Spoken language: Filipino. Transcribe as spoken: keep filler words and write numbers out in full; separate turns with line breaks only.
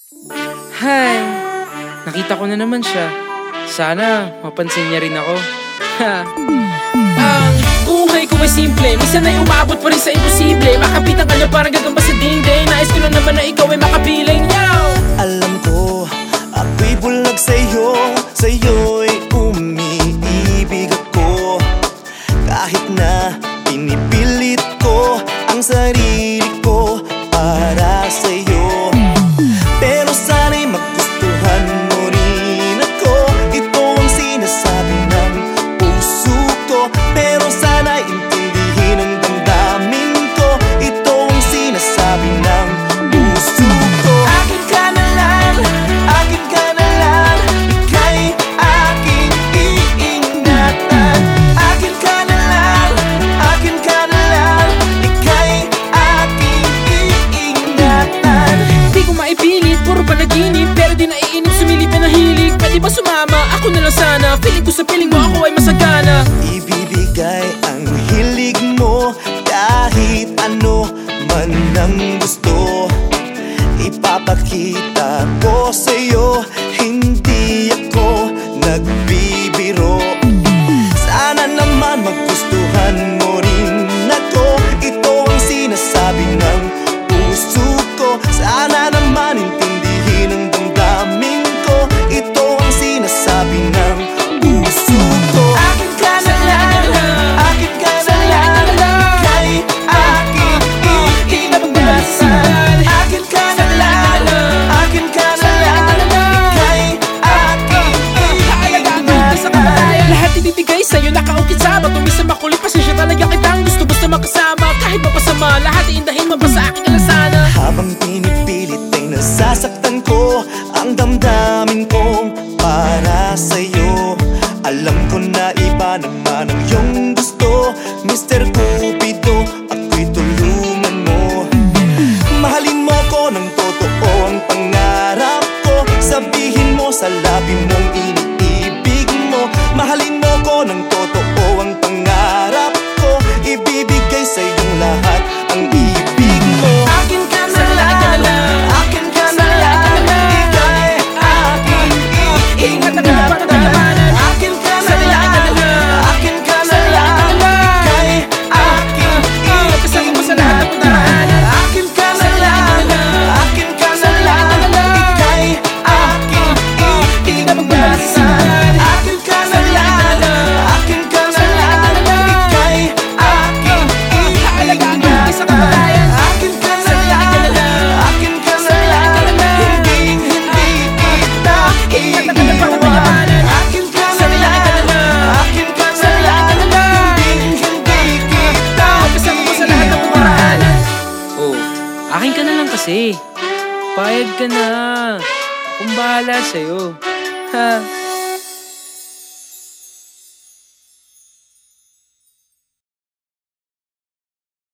Hay, nakita ko na naman siya. Sana mapansin niya rin ako. Ha.
Ang buhay ko ay simple, minsan ay umabot pa rin sa imposible. Makapitan ka niya parang gagamba sa dingding. Nais ko lang naman na ikaw ay makapiling. Yo!
Alam ko, ako'y bulag sa'yo, sa'yo'y umiibig ako. Kahit na pinipilit ko ang sarili ko para sa'yo. Pero sana'y magustuhan mo rin ako. Ito ang sinasabi ng puso ko. Pero sana'y intindihin ang damdamin ko. Ito ang sinasabi ng puso ko. Akin ka na lang, akin ka na lang. Ika'y aking iingatan. Akin ka na lang, akin ka na lang. Ika'y aking iingatan.
Di ko maipilit, puro panaginip. Pero di naiinip, sumilip na hilig. Pwede ba sumama? Ako na lang sana. Feeling ko sa piling mo ako ay masagana.
Ibibigay ang hilig mo kahit ano man ang gusto. Ipapakita ko sa'yo, hindi ako nagbibiro. Sana naman magustuhan mo rin ako. Ito ang sinasabi ng puso ko. Sana naman intindihin ang damdamin ko. Ito ang sinasabi ng puso ko. Akin ka na lang, akin ka na lang. Ika'y aking iingatan. Akin ka na lang, akin ka na lang. Ika'y aking iingatan.
Lahat ibibigay sa'yo, nakaukit sa ba't umisa makulit. Pasensya talaga kitang gusto basta makasama. Kahit mapasama, lahat iindahin mo ba sa aking alasana.
Habang pinipilit ay nasasaktan ko ang damdamin kong para sa'yo. Alam ko na iba naman ang iyong gusto, Mister Cupido, ako'y tulungan mo. Mahalin mo ko ng totoo ang pangarap ko. Sabihin mo sa labi mong iniibig mo. Mahalin mo ko ng totoo ang pangarap ko. Ibibigay sa iyong lahat ang ibig mo. Akin ka na lang, akin ka na lang. Ika'y aking iingatan. Akin ka na lang, akin ka na lang. Ika'y aking
Kasama mo sa lahat ng daraanan.
Akin ka na lang, akin ka na lang. Ika'y aking iingatan. Akin ka na lang, akin ka na lang. Ika'y aking iingatan. Akin ka na lang, akin ka na lang. Hindi, hindi kita iiwan. Akin ka na lang, akin ka na lang. Hindi, hindi kita
Kasama mo sa lahat ng daraanan.
Oh, akin ka na lang kasi. Payag ka na. Akong bahala sa'yo. Ha.